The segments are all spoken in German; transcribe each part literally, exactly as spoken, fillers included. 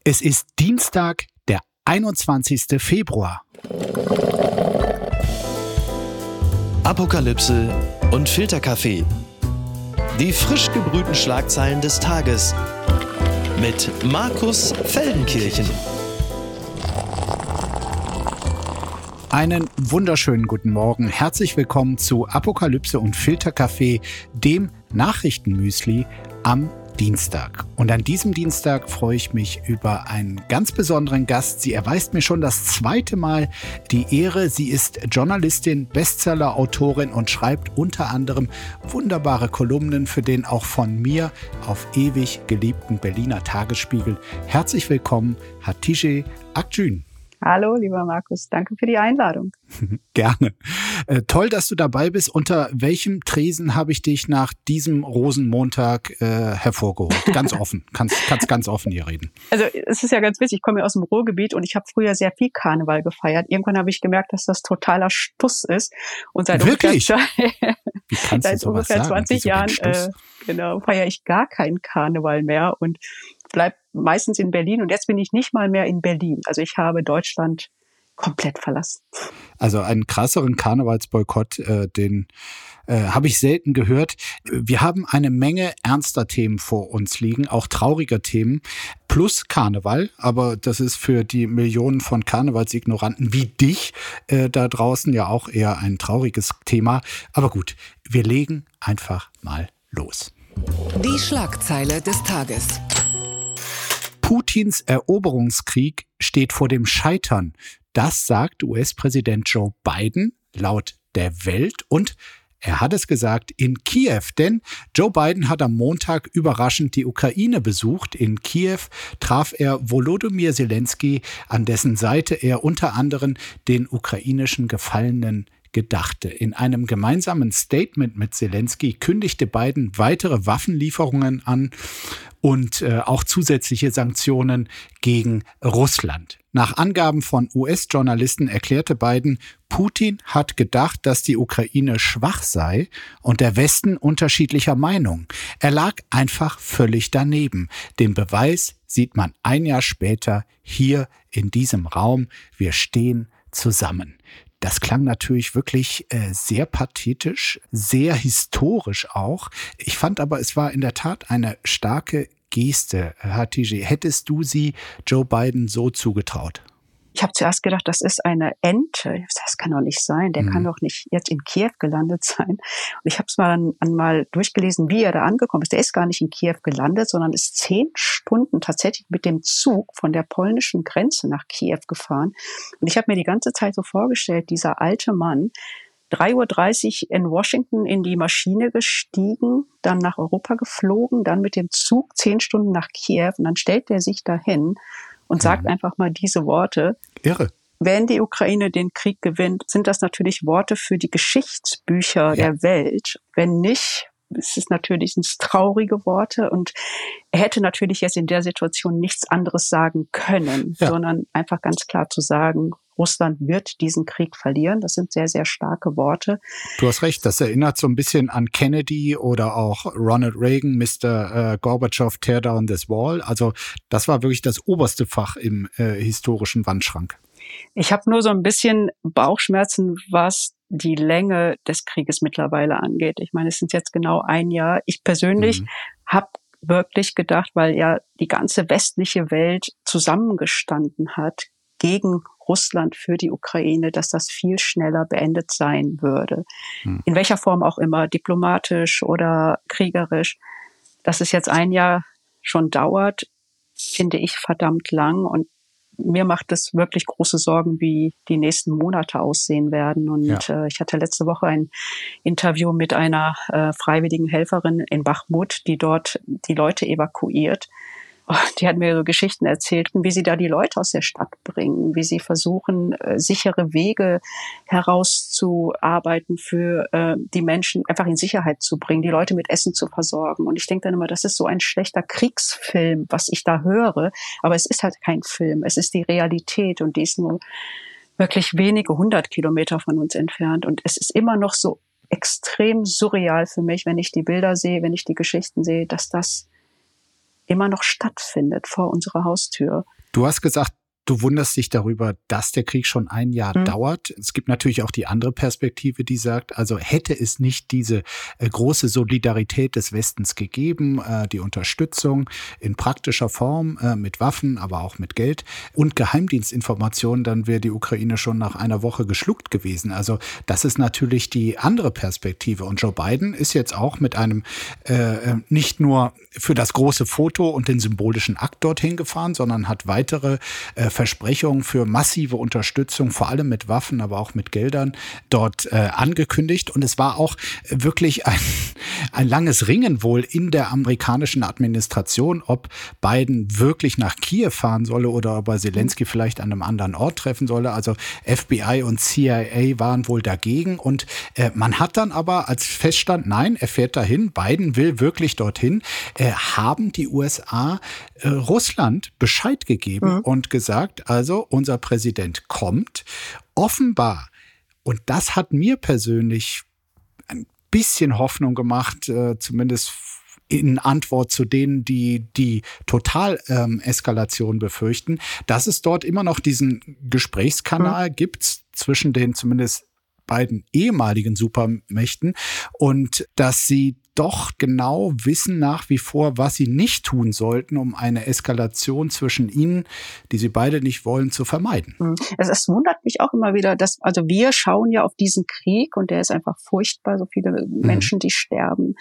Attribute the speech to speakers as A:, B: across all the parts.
A: Es ist Dienstag, der einundzwanzigster Februar.
B: Apokalypse und Filterkaffee. Die frisch gebrühten Schlagzeilen des Tages mit Markus Feldenkirchen.
A: Einen wunderschönen guten Morgen. Herzlich willkommen zu Apokalypse und Filterkaffee, dem Nachrichtenmüsli am Dienstag. Und an diesem Dienstag freue ich mich über einen ganz besonderen Gast. Sie erweist mir schon das zweite Mal die Ehre. Sie ist Journalistin, Bestseller-Autorin und schreibt unter anderem wunderbare Kolumnen für den auch von mir auf ewig geliebten Berliner Tagesspiegel. Herzlich willkommen, Hatice Akgün.
C: Hallo, lieber Markus, danke für die Einladung.
A: Gerne. Äh, toll, dass du dabei bist. Unter welchem Tresen habe ich dich nach diesem Rosenmontag äh, hervorgeholt? Ganz offen, kannst, kannst ganz offen hier reden.
C: Also es ist ja ganz witzig, ich komme ja aus dem Ruhrgebiet und ich habe früher sehr viel Karneval gefeiert. Irgendwann habe ich gemerkt, dass das totaler Stuss ist. Und seit
A: Wirklich?
C: ungefähr,
A: Wie kannst
C: seit
A: du sowas
C: ungefähr
A: sagen?
C: zwanzig Jahren äh, genau, feiere ich gar keinen Karneval mehr und bleib meistens in Berlin. Und jetzt bin ich nicht mal mehr in Berlin. Also ich habe Deutschland komplett verlassen.
A: Also einen krasseren Karnevalsboykott, äh, den äh, habe ich selten gehört. Wir haben eine Menge ernster Themen vor uns liegen, auch trauriger Themen, plus Karneval. Aber das ist für die Millionen von Karnevalsignoranten wie dich äh, da draußen ja auch eher ein trauriges Thema. Aber gut, wir legen einfach mal los.
D: Die Schlagzeile des Tages.
A: Putins Eroberungskrieg steht vor dem Scheitern. Das sagt U S-Präsident Joe Biden laut der Welt und er hat es gesagt in Kiew, denn Joe Biden hat am Montag überraschend die Ukraine besucht. In Kiew traf er Volodymyr Zelensky, an dessen Seite er unter anderem den ukrainischen Gefallenen gedachte. In einem gemeinsamen Statement mit Zelensky kündigte Biden weitere Waffenlieferungen an und äh, auch zusätzliche Sanktionen gegen Russland. Nach Angaben von U S-Journalisten erklärte Biden, Putin hat gedacht, dass die Ukraine schwach sei und der Westen unterschiedlicher Meinung. Er lag einfach völlig daneben. Den Beweis sieht man ein Jahr später hier in diesem Raum. Wir stehen zusammen. Das klang natürlich wirklich äh, sehr pathetisch, sehr historisch auch. Ich fand aber, es war in der Tat eine starke Geste, Hatice. Hättest du sie Joe Biden so zugetraut?
C: Ich habe zuerst gedacht, das ist eine Ente. Das kann doch nicht sein. Der mhm. kann doch nicht jetzt in Kiew gelandet sein. Und ich habe es mal dann einmal durchgelesen, wie er da angekommen ist. Der ist gar nicht in Kiew gelandet, sondern ist zehn Stunden tatsächlich mit dem Zug von der polnischen Grenze nach Kiew gefahren. Und ich habe mir die ganze Zeit so vorgestellt, dieser alte Mann, drei Uhr dreißig in Washington in die Maschine gestiegen, dann nach Europa geflogen, dann mit dem Zug zehn Stunden nach Kiew und dann stellt er sich dahin und sagt einfach mal diese Worte.
A: Irre.
C: Wenn die Ukraine den Krieg gewinnt, sind das natürlich Worte für die Geschichtsbücher ja. der Welt. Wenn nicht, es ist natürlich sind traurige Worte und er hätte natürlich jetzt in der Situation nichts anderes sagen können, ja. sondern einfach ganz klar zu sagen, Russland wird diesen Krieg verlieren. Das sind sehr, sehr starke Worte.
A: Du hast recht, das erinnert so ein bisschen an Kennedy oder auch Ronald Reagan, Mister Äh, Gorbatschow, Tear down this wall. Also das war wirklich das oberste Fach im äh, historischen Wandschrank.
C: Ich habe nur so ein bisschen Bauchschmerzen, was die Länge des Krieges mittlerweile angeht. Ich meine, es sind jetzt genau ein Jahr. Ich persönlich mhm. habe wirklich gedacht, weil ja die ganze westliche Welt zusammengestanden hat gegen Russland für die Ukraine, dass das viel schneller beendet sein würde. Hm. In welcher Form auch immer, diplomatisch oder kriegerisch. Dass es jetzt ein Jahr schon dauert, finde ich verdammt lang und mir macht es wirklich große Sorgen, wie die nächsten Monate aussehen werden. Und ja. äh, ich hatte letzte Woche ein Interview mit einer äh, freiwilligen Helferin in Bachmut, die dort die Leute evakuiert. Die hat mir so Geschichten erzählt, wie sie da die Leute aus der Stadt bringen, wie sie versuchen, äh, sichere Wege herauszuarbeiten für äh, die Menschen, einfach in Sicherheit zu bringen, die Leute mit Essen zu versorgen. Und ich denke dann immer, das ist so ein schlechter Kriegsfilm, was ich da höre. Aber es ist halt kein Film, es ist die Realität und die ist nur wirklich wenige hundert Kilometer von uns entfernt. Und es ist immer noch so extrem surreal für mich, wenn ich die Bilder sehe, wenn ich die Geschichten sehe, dass das immer noch stattfindet vor unserer Haustür.
A: Du hast gesagt, du wunderst dich darüber, dass der Krieg schon ein Jahr mhm. dauert. Es gibt natürlich auch die andere Perspektive, die sagt, also hätte es nicht diese äh, große Solidarität des Westens gegeben, äh, die Unterstützung in praktischer Form äh, mit Waffen, aber auch mit Geld und Geheimdienstinformationen, dann wäre die Ukraine schon nach einer Woche geschluckt gewesen. Also das ist natürlich die andere Perspektive. Und Joe Biden ist jetzt auch mit einem äh, nicht nur für das große Foto und den symbolischen Akt dorthin gefahren, sondern hat weitere äh, Versprechungen für massive Unterstützung, vor allem mit Waffen, aber auch mit Geldern, dort äh, angekündigt. Und es war auch wirklich ein, ein langes Ringen wohl in der amerikanischen Administration, ob Biden wirklich nach Kiew fahren solle oder ob er Zelensky vielleicht an einem anderen Ort treffen solle. Also F B I und C I A waren wohl dagegen. Und äh, man hat dann aber, als feststand, nein, er fährt dahin, Biden will wirklich dorthin, äh, haben die U S A äh, Russland Bescheid gegeben mhm. und gesagt, also unser Präsident kommt. Offenbar, und das hat mir persönlich ein bisschen Hoffnung gemacht, äh, zumindest in Antwort zu denen, die die Total-Eskalation ähm, befürchten, dass es dort immer noch diesen Gesprächskanal mhm. gibt zwischen den zumindest beiden ehemaligen Supermächten und dass sie doch genau wissen nach wie vor, was sie nicht tun sollten, um eine Eskalation zwischen ihnen, die sie beide nicht wollen, zu vermeiden.
C: Es, es wundert mich auch immer wieder, dass, also wir schauen ja auf diesen Krieg und der ist einfach furchtbar, so viele Menschen, die sterben,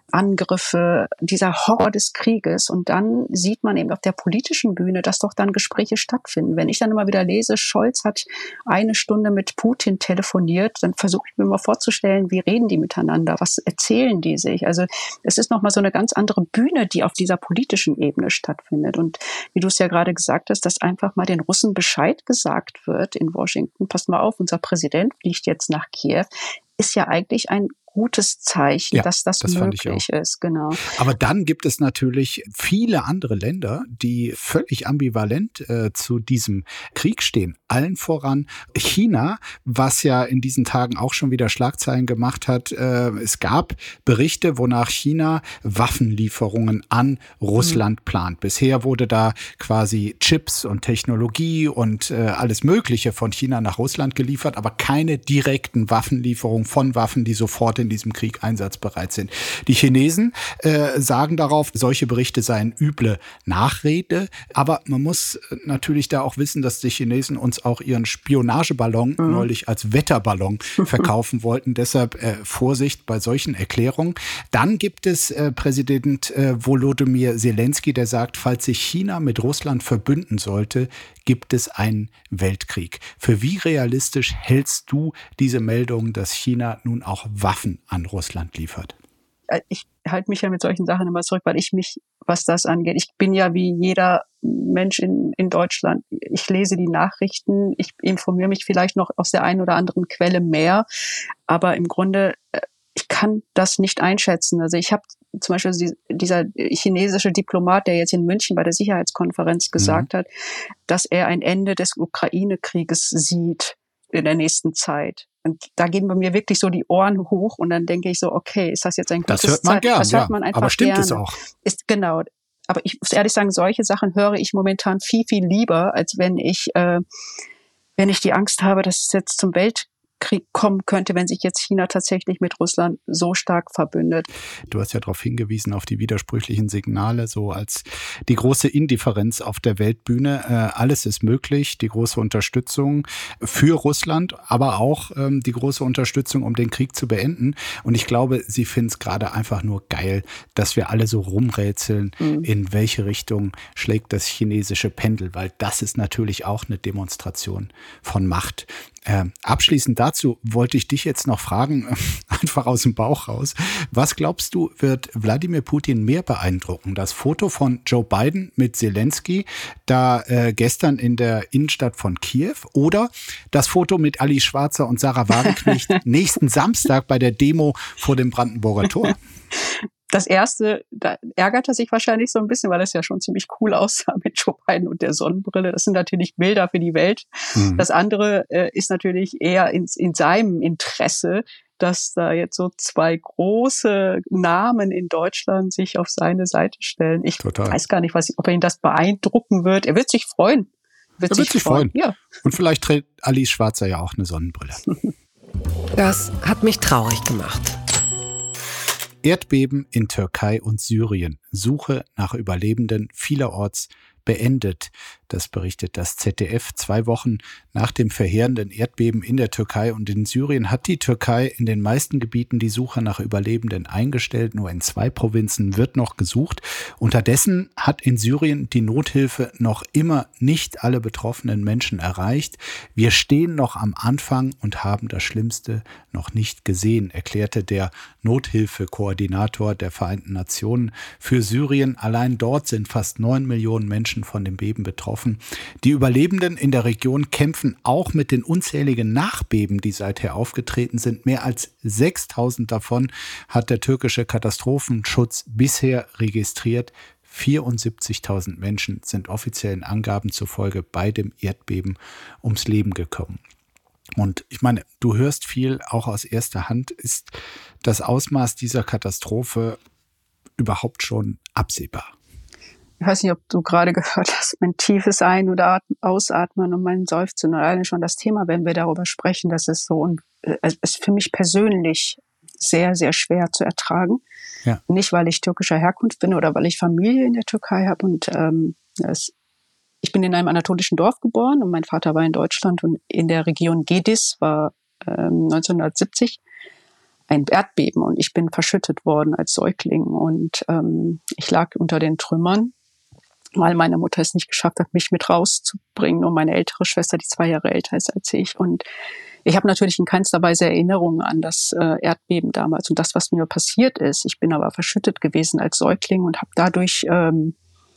C: Angriffe, dieser Horror des Krieges und dann sieht man eben auf der politischen Bühne, dass doch dann Gespräche stattfinden. Wenn ich dann immer wieder lese, Scholz hat eine Stunde mit Putin telefoniert, dann versuche ich mir mal vorzustellen, wie reden die miteinander, was erzählen die sich? Also es ist nochmal so eine ganz andere Bühne, die auf dieser politischen Ebene stattfindet. Und wie du es ja gerade gesagt hast, dass einfach mal den Russen Bescheid gesagt wird in Washington, passt mal auf, unser Präsident fliegt jetzt nach Kiew, ist ja eigentlich ein gutes Zeichen, ja, dass das, das möglich ist. Genau.
A: Aber dann gibt es natürlich viele andere Länder, die völlig ambivalent äh, zu diesem Krieg stehen. Allen voran China, was ja in diesen Tagen auch schon wieder Schlagzeilen gemacht hat. Äh, es gab Berichte, wonach China Waffenlieferungen an Russland mhm. plant. Bisher wurde da quasi Chips und Technologie und äh, alles Mögliche von China nach Russland geliefert, aber keine direkten Waffenlieferungen von Waffen, die sofort in diesem Krieg einsatzbereit sind. Die Chinesen äh, sagen darauf, solche Berichte seien üble Nachrede, aber man muss natürlich da auch wissen, dass die Chinesen uns auch ihren Spionageballon mhm. neulich als Wetterballon verkaufen wollten. Deshalb äh, Vorsicht bei solchen Erklärungen. Dann gibt es äh, Präsident äh, Volodymyr Zelensky, der sagt, falls sich China mit Russland verbünden sollte, gibt es einen Weltkrieg. Für wie realistisch hältst du diese Meldung, dass China nun auch Waffen an Russland liefert?
C: Ich halte mich ja mit solchen Sachen immer zurück, weil ich mich, was das angeht, ich bin ja wie jeder Mensch in, in Deutschland. Ich lese die Nachrichten, ich informiere mich vielleicht noch aus der einen oder anderen Quelle mehr, aber im Grunde, ich kann das nicht einschätzen. Also ich habe zum Beispiel dieser chinesische Diplomat, der jetzt in München bei der Sicherheitskonferenz gesagt mhm. hat, dass er ein Ende des Ukraine-Krieges sieht in der nächsten Zeit. Und da gehen bei mir wirklich so die Ohren hoch und dann denke ich so, okay, ist das jetzt ein gutes
A: Zeichen? Das hört man gern,
C: das hört man
A: ja.
C: einfach
A: Aber stimmt
C: gerne.
A: es auch?
C: Ist, genau. Aber ich muss ehrlich sagen, solche Sachen höre ich momentan viel, viel lieber, als wenn ich, äh, wenn ich die Angst habe, dass es jetzt zum Weltkrieg kommen könnte, wenn sich jetzt China tatsächlich mit Russland so stark verbündet.
A: Du hast ja darauf hingewiesen, auf die widersprüchlichen Signale, so als die große Indifferenz auf der Weltbühne. Äh, alles ist möglich, die große Unterstützung für Russland, aber auch ähm, die große Unterstützung, um den Krieg zu beenden. Und ich glaube, sie finden es gerade einfach nur geil, dass wir alle so rumrätseln, mhm. in welche Richtung schlägt das chinesische Pendel, weil das ist natürlich auch eine Demonstration von Macht. Äh, abschließend dazu wollte ich dich jetzt noch fragen, einfach aus dem Bauch raus. Was glaubst du, wird Wladimir Putin mehr beeindrucken? Das Foto von Joe Biden mit Zelensky da äh, gestern in der Innenstadt von Kiew oder das Foto mit Ali Schwarzer und Sarah Wagenknecht nächsten Samstag bei der Demo vor dem Brandenburger Tor?
C: Das erste, da ärgert er sich wahrscheinlich so ein bisschen, weil das ja schon ziemlich cool aussah mit Joe Biden und der Sonnenbrille. Das sind natürlich Bilder für die Welt. Mhm. Das andere äh, ist natürlich eher in, in seinem Interesse, dass da jetzt so zwei große Namen in Deutschland sich auf seine Seite stellen. Ich Total. weiß gar nicht, was, ob er ihn das beeindrucken wird. Er wird sich freuen.
A: Wird er sich wird sich freuen. freuen. Ja. Und vielleicht trägt Alice Schwarzer ja auch eine Sonnenbrille.
D: Das hat mich traurig gemacht.
A: Erdbeben in Türkei und Syrien. Suche nach Überlebenden vielerorts beendet. Das berichtet das Z D F. Zwei Wochen nach dem verheerenden Erdbeben in der Türkei und in Syrien hat die Türkei in den meisten Gebieten die Suche nach Überlebenden eingestellt. Nur in zwei Provinzen wird noch gesucht. Unterdessen hat in Syrien die Nothilfe noch immer nicht alle betroffenen Menschen erreicht. Wir stehen noch am Anfang und haben das Schlimmste noch nicht gesehen, erklärte der Nothilfekoordinator der Vereinten Nationen für Syrien. Allein dort sind fast neun Millionen Menschen von dem Beben betroffen. Die Überlebenden in der Region kämpfen auch mit den unzähligen Nachbeben, die seither aufgetreten sind. Mehr als sechstausend davon hat der türkische Katastrophenschutz bisher registriert. vierundsiebzigtausend Menschen sind offiziellen Angaben zufolge bei dem Erdbeben ums Leben gekommen. Und ich meine, du hörst viel auch aus erster Hand. Ist das Ausmaß dieser Katastrophe überhaupt schon absehbar?
C: Ich weiß nicht, ob du gerade gehört hast, mein tiefes Ein- oder Ausatmen und mein Seufzen. Und alleine schon das Thema, wenn wir darüber sprechen, das ist so, und es ist für mich persönlich sehr, sehr schwer zu ertragen. Ja. Nicht, weil ich türkischer Herkunft bin oder weil ich Familie in der Türkei habe. Und ähm, es, ich bin in einem anatolischen Dorf geboren und mein Vater war in Deutschland und in der Region Gedis war ähm, neunzehnhundertsiebzig ein Erdbeben und ich bin verschüttet worden als Säugling und ähm, ich lag unter den Trümmern, weil meine Mutter es nicht geschafft hat, mich mit rauszubringen und meine ältere Schwester, die zwei Jahre älter ist als ich. Und ich habe natürlich in keinster Weise Erinnerungen an das äh, Erdbeben damals und das, was mir passiert ist. Ich bin aber verschüttet gewesen als Säugling und habe dadurch ähm,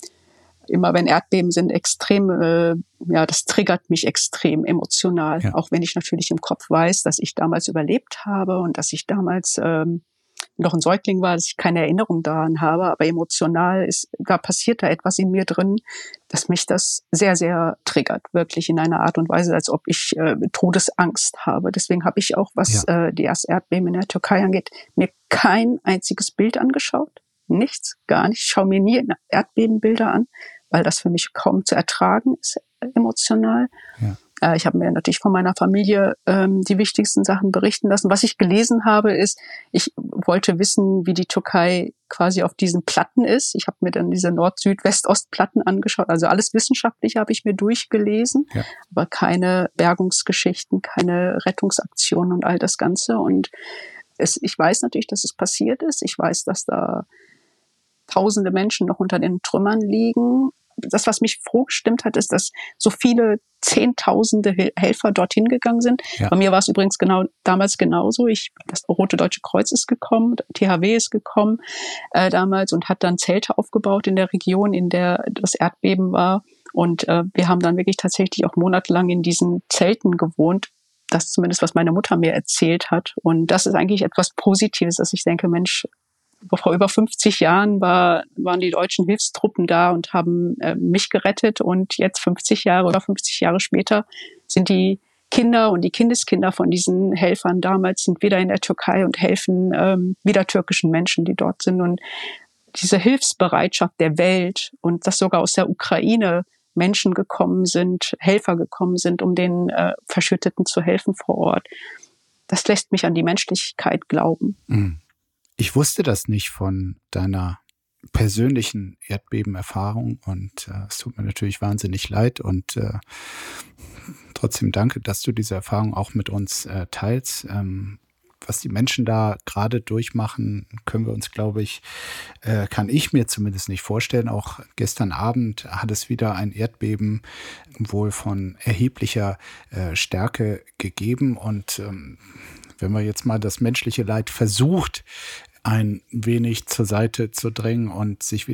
C: immer, wenn Erdbeben sind, extrem, äh, ja, das triggert mich extrem emotional. Ja. Auch wenn ich natürlich im Kopf weiß, dass ich damals überlebt habe und dass ich damals ähm, noch ein Säugling war, dass ich keine Erinnerung daran habe, aber emotional ist, da passiert da etwas in mir drin, dass mich das sehr, sehr triggert, wirklich in einer Art und Weise, als ob ich äh, Todesangst habe. Deswegen habe ich auch, was ja. äh, die erste Erdbeben in der Türkei angeht, mir kein einziges Bild angeschaut. Nichts, gar nicht. Ich schaue mir nie Erdbebenbilder an, weil das für mich kaum zu ertragen ist, emotional. Ja. Äh, ich habe mir natürlich von meiner Familie ähm, die wichtigsten Sachen berichten lassen. Was ich gelesen habe, ist, ich wollte wissen, wie die Türkei quasi auf diesen Platten ist. Ich habe mir dann diese Nord-Süd-West-Ost-Platten angeschaut. Also alles Wissenschaftliche habe ich mir durchgelesen, ja. aber keine Bergungsgeschichten, keine Rettungsaktionen und all das Ganze. Und es, ich weiß natürlich, dass es passiert ist. Ich weiß, dass da tausende Menschen noch unter den Trümmern liegen. Das, was mich froh gestimmt hat, ist, dass so viele Zehntausende Helfer dorthin gegangen sind. Ja. Bei mir war es übrigens genau damals genauso. Ich, das Rote Deutsche Kreuz ist gekommen, T H W ist gekommen äh, damals und hat dann Zelte aufgebaut in der Region, in der das Erdbeben war. Und äh, wir haben dann wirklich tatsächlich auch monatelang in diesen Zelten gewohnt. Das zumindest, was meine Mutter mir erzählt hat. Und das ist eigentlich etwas Positives, dass ich denke, Mensch, vor über fünfzig Jahren war, waren die deutschen Hilfstruppen da und haben äh, mich gerettet. Und jetzt fünfzig Jahre oder fünfzig Jahre später sind die Kinder und die Kindeskinder von diesen Helfern damals sind wieder in der Türkei und helfen ähm, wieder türkischen Menschen, die dort sind. Und diese Hilfsbereitschaft der Welt und dass sogar aus der Ukraine Menschen gekommen sind, Helfer gekommen sind, um den äh, Verschütteten zu helfen vor Ort, das lässt mich an die Menschlichkeit glauben.
A: Mhm. Ich wusste das nicht von deiner persönlichen Erdbebenerfahrung und äh, es tut mir natürlich wahnsinnig leid und äh, trotzdem danke, dass du diese Erfahrung auch mit uns äh, teilst. Ähm, was die Menschen da gerade durchmachen, können wir uns, glaube ich, äh, kann ich mir zumindest nicht vorstellen. Auch gestern Abend hat es wieder ein Erdbeben wohl von erheblicher äh, Stärke gegeben und ähm, wenn man jetzt mal das menschliche Leid versucht, ein wenig zur Seite zu drängen und sich wieder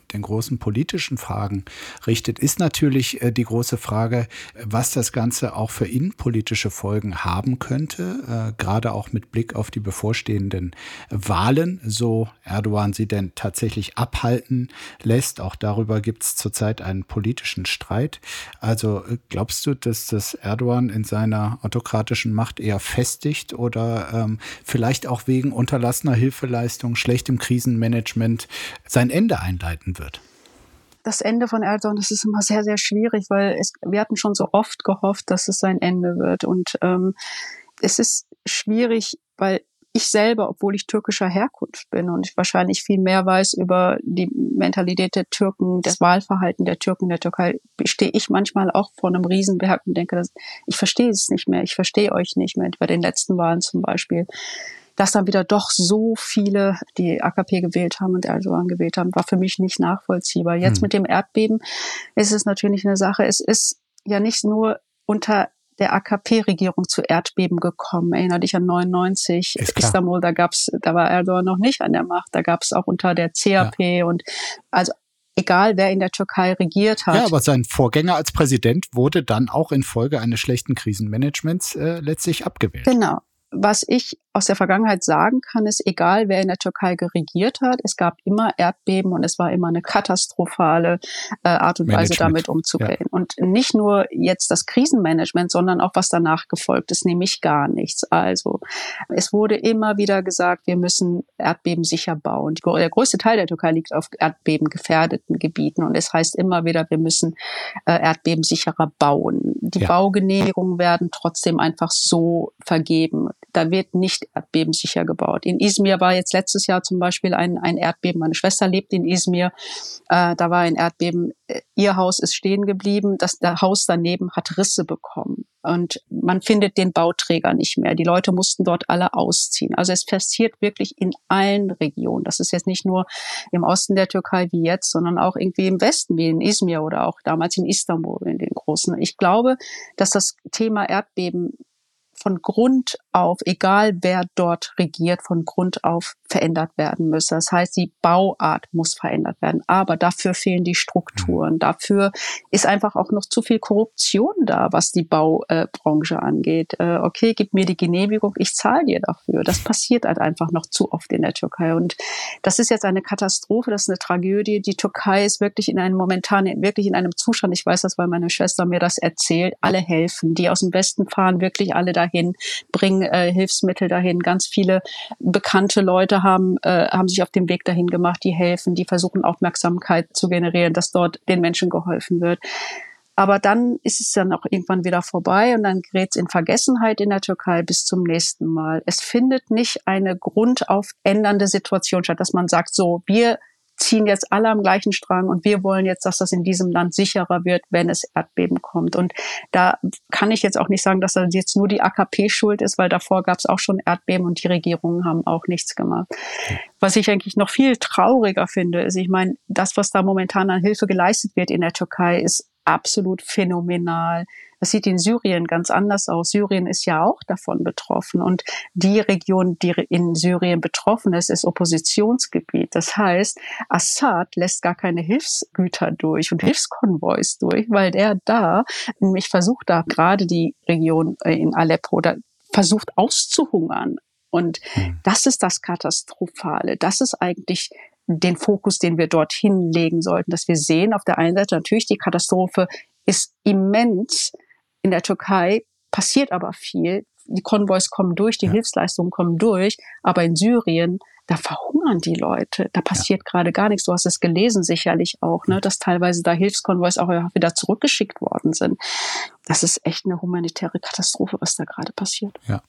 A: mit den großen politischen Fragen richtet, ist natürlich äh, die große Frage, was das Ganze auch für innenpolitische Folgen haben könnte, äh, gerade auch mit Blick auf die bevorstehenden Wahlen, so Erdogan sie denn tatsächlich abhalten lässt. Auch darüber gibt es zurzeit einen politischen Streit. Also äh, glaubst du, dass das Erdogan in seiner autokratischen Macht eher festigt oder ähm, vielleicht auch wegen unterlassener Hilfeleistung, schlechtem Krisenmanagement sein Ende einleiten wird?
C: Das Ende von Erdogan, das ist immer sehr, sehr schwierig, weil es, wir hatten schon so oft gehofft, dass es sein Ende wird. Und ähm, es ist schwierig, weil ich selber, obwohl ich türkischer Herkunft bin und ich wahrscheinlich viel mehr weiß über die Mentalität der Türken, das Wahlverhalten der Türken in der Türkei, stehe ich manchmal auch vor einem Riesenberg und denke, dass, ich verstehe es nicht mehr, ich verstehe euch nicht mehr, bei den letzten Wahlen zum Beispiel. Dass dann wieder doch so viele die A K P gewählt haben und Erdogan gewählt haben, war für mich nicht nachvollziehbar. Jetzt hm. mit dem Erdbeben ist es natürlich eine Sache, es ist ja nicht nur unter der A K P-Regierung zu Erdbeben gekommen. Erinnere dich an neunundneunzig, Istanbul, da gab's, da war Erdogan noch nicht an der Macht, da gab es auch unter der C H P ja. und also egal, wer in der Türkei regiert hat.
A: Ja, aber sein Vorgänger als Präsident wurde dann auch infolge eines schlechten Krisenmanagements äh, letztlich abgewählt.
C: Genau. Was ich aus der Vergangenheit sagen kann, ist, egal wer in der Türkei regiert hat, es gab immer Erdbeben und es war immer eine katastrophale äh, Art und Management. Weise, damit umzugehen. Ja. Und nicht nur jetzt das Krisenmanagement, sondern auch was danach gefolgt ist, nämlich gar nichts. Also es wurde immer wieder gesagt, wir müssen Erdbeben sicher bauen. Der größte Teil der Türkei liegt auf Erdbeben gefährdeten Gebieten und es heißt immer wieder, wir müssen äh, Erdbeben sicherer bauen. Die ja. Baugenehmigungen werden trotzdem einfach so vergeben. Da wird nicht erdbebensicher gebaut. In Izmir war jetzt letztes Jahr zum Beispiel ein, ein Erdbeben. Meine Schwester lebt in Izmir. Äh, da war ein Erdbeben. Ihr Haus ist stehen geblieben. Das, das Haus daneben hat Risse bekommen. Und man findet den Bauträger nicht mehr. Die Leute mussten dort alle ausziehen. Also es passiert wirklich in allen Regionen. Das ist jetzt nicht nur im Osten der Türkei wie jetzt, sondern auch irgendwie im Westen wie in Izmir oder auch damals in Istanbul in den großen. Ich glaube, dass das Thema Erdbeben von Grund auf, egal wer dort regiert, von Grund auf verändert werden müsse. Das heißt, die Bauart muss verändert werden. Aber dafür fehlen die Strukturen. Dafür ist einfach auch noch zu viel Korruption da, was die Baubranche äh, angeht. Äh, okay, gib mir die Genehmigung, ich zahle dir dafür. Das passiert halt einfach noch zu oft in der Türkei. Und das ist jetzt eine Katastrophe, das ist eine Tragödie. Die Türkei ist wirklich in einem momentan, wirklich in einem Zustand, ich weiß das, weil meine Schwester mir das erzählt, alle helfen. Die aus dem Westen fahren wirklich alle dahin, bringen äh, Hilfsmittel dahin. Ganz viele bekannte Leute haben äh, haben sich auf den Weg dahin gemacht, die helfen, die versuchen Aufmerksamkeit zu generieren, dass dort den Menschen geholfen wird. Aber dann ist es dann auch irgendwann wieder vorbei und dann gerät es in Vergessenheit in der Türkei bis zum nächsten Mal. Es findet nicht eine grundauf ändernde Situation statt, dass man sagt, so, wir ziehen jetzt alle am gleichen Strang und wir wollen jetzt, dass das in diesem Land sicherer wird, wenn es Erdbeben kommt. Und da kann ich jetzt auch nicht sagen, dass das jetzt nur die A K P schuld ist, weil davor gab es auch schon Erdbeben und die Regierungen haben auch nichts gemacht. Was ich eigentlich noch viel trauriger finde, ist, ich meine, das, was da momentan an Hilfe geleistet wird in der Türkei, ist absolut phänomenal. Das sieht in Syrien ganz anders aus. Syrien ist ja auch davon betroffen. Und die Region, die in Syrien betroffen ist, ist Oppositionsgebiet. Das heißt, Assad lässt gar keine Hilfsgüter durch und Hilfskonvois durch, weil der da nämlich versucht, da gerade die Region in Aleppo da versucht auszuhungern. Und das ist das Katastrophale. Das ist eigentlich den Fokus, den wir dorthin legen sollten, dass wir sehen, auf der einen Seite natürlich, die Katastrophe ist immens in der Türkei, passiert aber viel. Die Konvois kommen durch, die ja. Hilfsleistungen kommen durch, aber in Syrien, da verhungern die Leute, da passiert ja. gerade gar nichts. Du hast es gelesen sicherlich auch, ne, dass teilweise da Hilfskonvois auch wieder zurückgeschickt worden sind. Das ist echt eine humanitäre Katastrophe, was da gerade passiert.
A: Ja.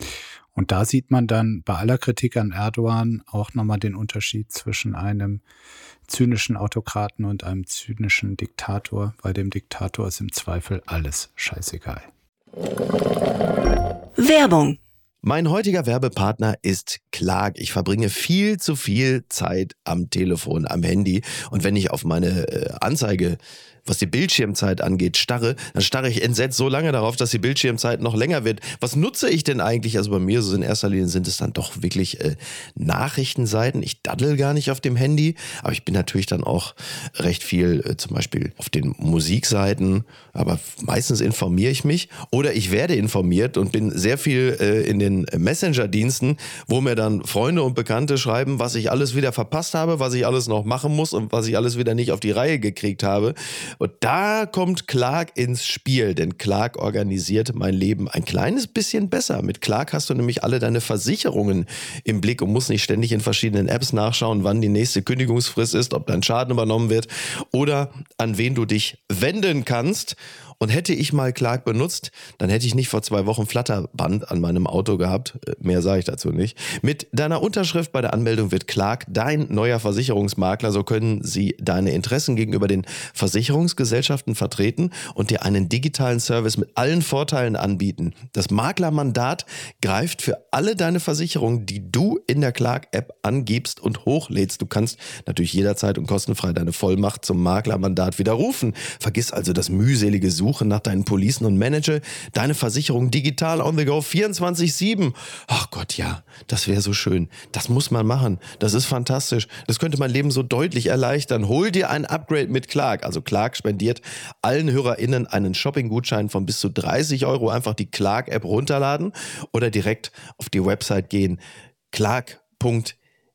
A: Und da sieht man dann bei aller Kritik an Erdogan auch nochmal den Unterschied zwischen einem zynischen Autokraten und einem zynischen Diktator. Bei dem Diktator ist im Zweifel alles scheißegal.
B: Werbung. Mein heutiger Werbepartner ist Clark. Ich verbringe viel zu viel Zeit am Telefon, am Handy. Und wenn ich auf meine äh, Anzeige was die Bildschirmzeit angeht, starre, dann starre ich entsetzt so lange darauf, dass die Bildschirmzeit noch länger wird. Was nutze ich denn eigentlich? Also bei mir so in erster Linie sind es dann doch wirklich äh, Nachrichtenseiten. Ich daddel gar nicht auf dem Handy, aber ich bin natürlich dann auch recht viel äh, zum Beispiel auf den Musikseiten, aber meistens informiere ich mich oder ich werde informiert und bin sehr viel äh, in den Messenger-Diensten, wo mir dann Freunde und Bekannte schreiben, was ich alles wieder verpasst habe, was ich alles noch machen muss und was ich alles wieder nicht auf die Reihe gekriegt habe. Und da kommt Clark ins Spiel, denn Clark organisiert mein Leben ein kleines bisschen besser. Mit Clark hast du nämlich alle deine Versicherungen im Blick und musst nicht ständig in verschiedenen Apps nachschauen, wann die nächste Kündigungsfrist ist, ob dein Schaden übernommen wird oder an wen du dich wenden kannst. Und hätte ich mal Clark benutzt, dann hätte ich nicht vor zwei Wochen Flatterband an meinem Auto gehabt. Mehr sage ich dazu nicht. Mit deiner Unterschrift bei der Anmeldung wird Clark dein neuer Versicherungsmakler. So können sie deine Interessen gegenüber den Versicherungsgesellschaften vertreten und dir einen digitalen Service mit allen Vorteilen anbieten. Das Maklermandat greift für alle deine Versicherungen, die du in der Clark-App angibst und hochlädst. Du kannst natürlich jederzeit und kostenfrei deine Vollmacht zum Maklermandat widerrufen. Vergiss also das mühselige Suchen Suche nach deinen Policen und manage deine Versicherung digital on the go vierundzwanzig sieben. Ach Gott, ja, das wäre so schön. Das muss man machen. Das ist fantastisch. Das könnte mein Leben so deutlich erleichtern. Hol dir ein Upgrade mit Clark. Also Clark spendiert allen HörerInnen einen Shopping-Gutschein von bis zu dreißig Euro. Einfach die Clark-App runterladen oder direkt auf die Website gehen. clark punkt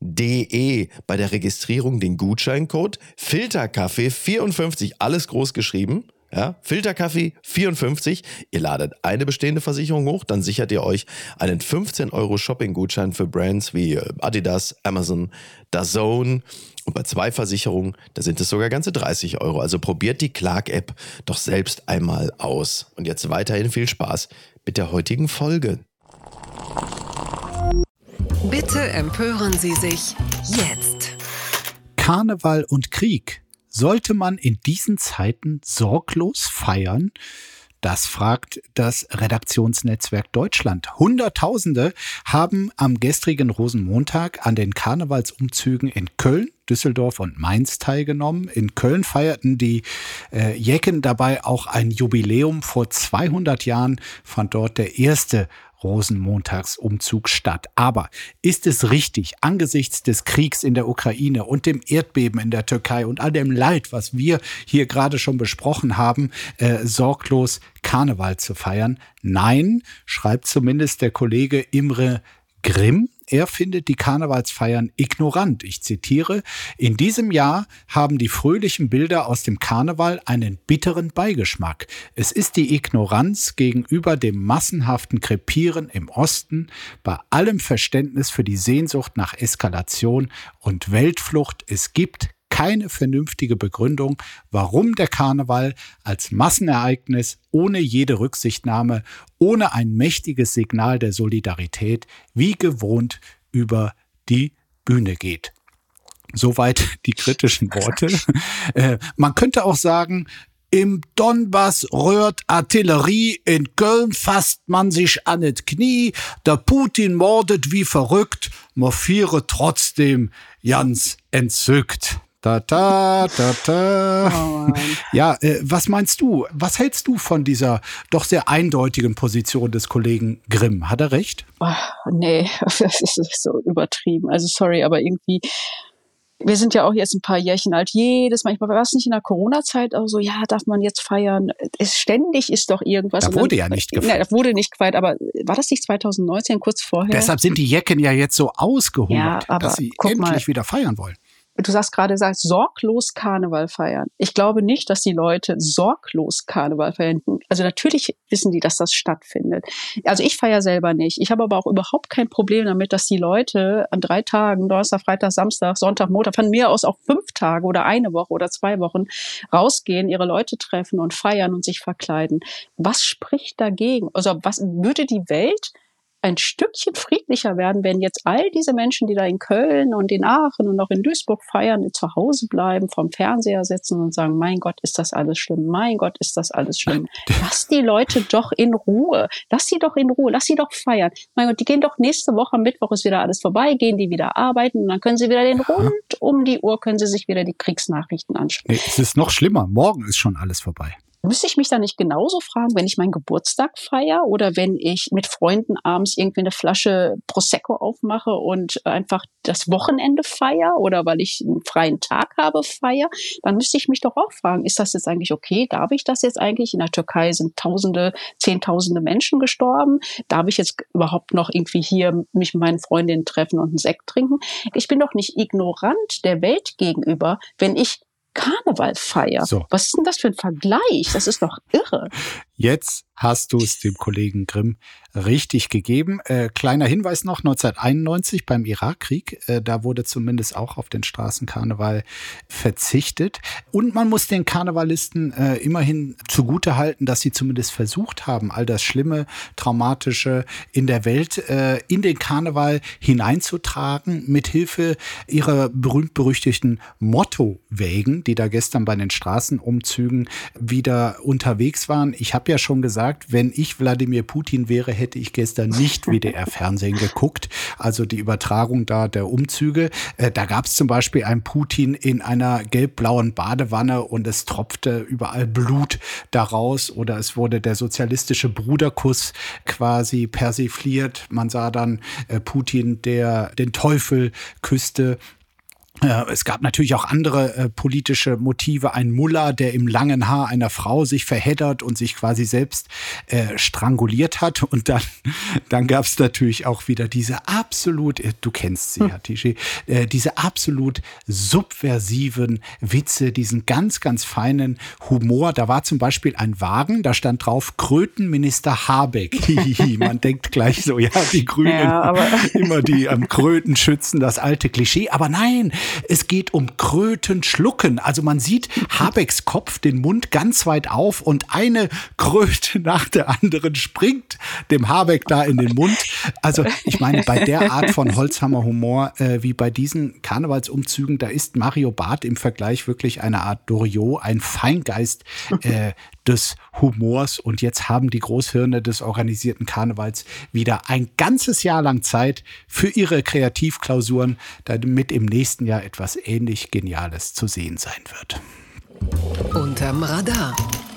B: de. Bei der Registrierung den Gutscheincode Filterkaffee vierundfünfzig, alles groß geschrieben. Ja, Filterkaffee vierundfünfzig. Ihr ladet eine bestehende Versicherung hoch, dann sichert ihr euch einen fünfzehn Euro Shopping-Gutschein für Brands wie Adidas, Amazon, DAZN. Und bei zwei Versicherungen, da sind es sogar ganze dreißig Euro. Also probiert die Clark-App doch selbst einmal aus. Und jetzt weiterhin viel Spaß mit der heutigen Folge.
D: Bitte empören Sie sich jetzt.
A: Karneval und Krieg. Sollte man in diesen Zeiten sorglos feiern? Das fragt das Redaktionsnetzwerk Deutschland. Hunderttausende haben am gestrigen Rosenmontag an den Karnevalsumzügen in Köln, Düsseldorf und Mainz teilgenommen. In Köln feierten die äh, Jecken dabei auch ein Jubiläum. Vor zweihundert Jahren fand dort der erste Rosenmontagsumzug statt. Aber ist es richtig, angesichts des Kriegs in der Ukraine und dem Erdbeben in der Türkei und all dem Leid, was wir hier gerade schon besprochen haben, äh, sorglos Karneval zu feiern? Nein, schreibt zumindest der Kollege Imre Grimm. Er findet die Karnevalsfeiern ignorant. Ich zitiere: In diesem Jahr haben die fröhlichen Bilder aus dem Karneval einen bitteren Beigeschmack. Es ist die Ignoranz gegenüber dem massenhaften Krepieren im Osten, bei allem Verständnis für die Sehnsucht nach Eskalation und Weltflucht. Es gibt keine vernünftige Begründung, warum der Karneval als Massenereignis ohne jede Rücksichtnahme, ohne ein mächtiges Signal der Solidarität wie gewohnt über die Bühne geht. Soweit die kritischen Worte. äh, man könnte auch sagen, im Donbass rührt Artillerie, in Köln fasst man sich an das Knie, der Putin mordet wie verrückt, morphiere trotzdem ganz entzückt. Da, da, da, da. Oh ja, äh, was meinst du? Was hältst du von dieser doch sehr eindeutigen Position des Kollegen Grimm? Hat er recht?
C: Oh, nee, das ist so übertrieben. Also sorry, aber irgendwie, wir sind ja auch jetzt ein paar Jährchen alt. Jedes Mal, ich war es nicht in der Corona-Zeit auch so, ja, darf man jetzt feiern? Es, ständig ist doch irgendwas.
A: Da wurde dann, ja nicht gefeiert.
C: Nein, da wurde nicht gefeiert, aber war das nicht zwanzig neunzehn, kurz vorher?
A: Deshalb sind die Jecken ja jetzt so ausgehungert, ja, aber dass sie endlich
C: mal,
A: wieder feiern wollen.
C: Du sagst gerade, sagst sorglos Karneval feiern. Ich glaube nicht, dass die Leute sorglos Karneval feiern. Also natürlich wissen die, dass das stattfindet. Also ich feiere selber nicht. Ich habe aber auch überhaupt kein Problem damit, dass die Leute an drei Tagen, Donnerstag, Freitag, Samstag, Sonntag, Montag, von mir aus auch fünf Tage oder eine Woche oder zwei Wochen rausgehen, ihre Leute treffen und feiern und sich verkleiden. Was spricht dagegen? Also was würde die Welt ein Stückchen friedlicher werden, wenn jetzt all diese Menschen, die da in Köln und in Aachen und auch in Duisburg feiern, zu Hause bleiben, vorm Fernseher sitzen und sagen, mein Gott, ist das alles schlimm, mein Gott, ist das alles schlimm. Lass die Leute doch in Ruhe, lass sie doch in Ruhe, lass sie doch feiern. Mein Gott, die gehen doch nächste Woche, am Mittwoch ist wieder alles vorbei, gehen die wieder arbeiten und dann können sie wieder den rund um die Uhr, können sie sich wieder die Kriegsnachrichten anschauen.
A: Nee, es ist noch schlimmer, morgen ist schon alles vorbei.
C: Müsste ich mich da nicht genauso fragen, wenn ich meinen Geburtstag feiere oder wenn ich mit Freunden abends irgendwie eine Flasche Prosecco aufmache und einfach das Wochenende feiere oder weil ich einen freien Tag habe feiere, dann müsste ich mich doch auch fragen, ist das jetzt eigentlich okay? Darf ich das jetzt eigentlich? In der Türkei sind Tausende, Zehntausende Menschen gestorben. Darf ich jetzt überhaupt noch irgendwie hier mich mit meinen Freundinnen treffen und einen Sekt trinken? Ich bin doch nicht ignorant der Welt gegenüber, wenn ich Karneval feier. So. Was ist denn das für ein Vergleich? Das ist doch irre.
A: Jetzt hast du es dem Kollegen Grimm richtig gegeben. Äh, kleiner Hinweis noch, neunzehnhunderteinundneunzig beim Irakkrieg, äh, da wurde zumindest auch auf den Straßenkarneval verzichtet. Und man muss den Karnevalisten äh, immerhin zugutehalten, dass sie zumindest versucht haben, all das Schlimme, Traumatische in der Welt äh, in den Karneval hineinzutragen, mithilfe ihrer berühmt-berüchtigten Mottowägen, die da gestern bei den Straßenumzügen wieder unterwegs waren. Ich habe ja schon gesagt, wenn ich Wladimir Putin wäre, hätte ich gestern nicht W D R-Fernsehen geguckt. Also die Übertragung da der Umzüge. Äh, da gab es zum Beispiel einen Putin in einer gelb-blauen Badewanne und es tropfte überall Blut daraus. Oder es wurde der sozialistische Bruderkuss quasi persifliert. Man sah dann äh, Putin, der den Teufel küsste. Es gab natürlich auch andere äh, politische Motive. Ein Mullah, der im langen Haar einer Frau sich verheddert und sich quasi selbst äh, stranguliert hat. Und dann, dann gab es natürlich auch wieder diese absolut, äh, du kennst sie, Hatice, äh, diese absolut subversiven Witze, diesen ganz, ganz feinen Humor. Da war zum Beispiel ein Wagen, da stand drauf Krötenminister Habeck. Man denkt gleich so, ja, die Grünen, ja, aber immer die am ähm, Kröten schützen, das alte Klischee. Aber nein, es geht um Krötenschlucken. Also man sieht Habecks Kopf, den Mund ganz weit auf und eine Kröte nach der anderen springt dem Habeck da in den Mund. Also ich meine, bei der Art von Holzhammer-Humor äh, wie bei diesen Karnevalsumzügen, da ist Mario Barth im Vergleich wirklich eine Art Doriot, ein Feingeist äh, des Humors. Und jetzt haben die Großhirne des organisierten Karnevals wieder ein ganzes Jahr lang Zeit für ihre Kreativklausuren, damit im nächsten Jahr etwas ähnlich Geniales zu sehen sein wird.
D: Unterm Radar.